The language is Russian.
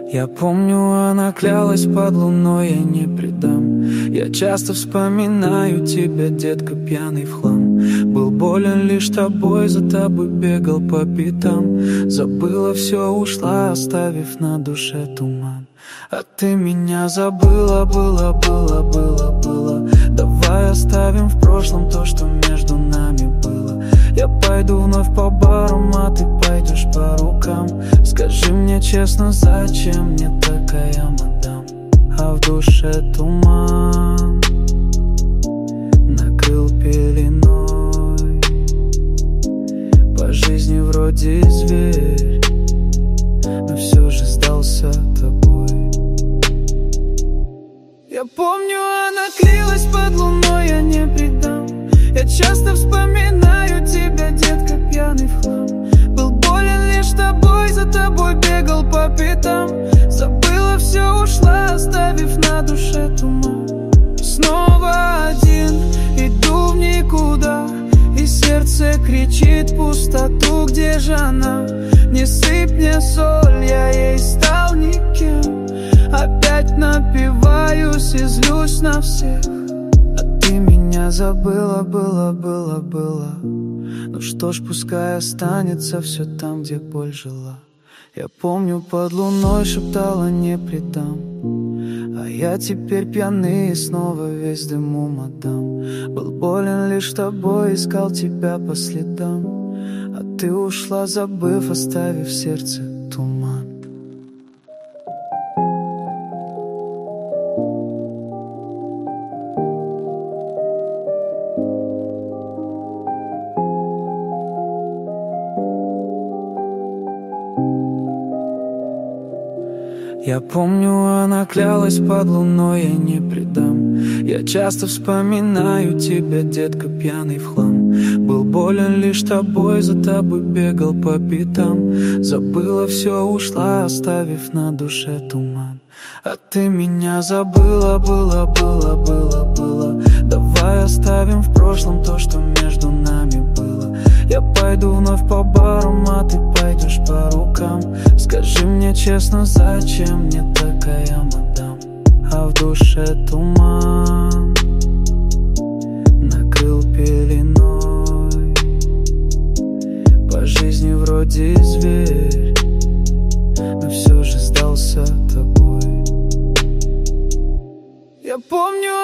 Я помню, она клялась под луной, я не предам. Я часто вспоминаю тебя, детка, пьяный в хлам. Был болен лишь тобой, за тобой бегал по пятам. Забыла все, ушла, оставив на душе туман. А ты меня забыла, было. Давай оставим в прошлом то, что между нами было. Я пойду вновь по барам, а ты пойдешь по рукам. Скажи мне честно, зачем мне такая мадам? А в душе туман накрыл пеленой. По жизни вроде зверь, но все же сдался тобой. Я помню, она клялась под луной, я не предам. Я часто вспоминаю тебя, детка, пьяный в хлам. Был болен лишь тобой, за тобой бегал по пятам. Забыла все, ушла, оставив на душе туман. Снова один, иду в никуда, и сердце кричит пустоту. Где же она? Не сыпь мне соль, я ей стал никем. Опять напиваюсь и злюсь на всех. А ты меня забыла, было. Ну что ж, пускай останется все там, где боль жила. Я помню, под луной шептала, не предам. А я теперь пьяный и снова весь дыму мадам. Был болен лишь тобой, искал тебя по следам. А ты ушла, забыв, оставив в сердце туман. Я помню, она клялась под луной, я не предам. Я часто вспоминаю тебя, детка, пьяный в хлам. Был болен лишь тобой, за тобой бегал по пятам. Забыла все, ушла, оставив на душе туман. А ты меня забыла, было. Давай оставим в прошлом то, что между нами было. Я пойду вновь по барам, а ты пойдешь по рукам. Скажи мне честно, зачем мне такая мадам? А в душе туман накрыл пеленой. По жизни вроде зверь, но все же сдался тобой. Я помню,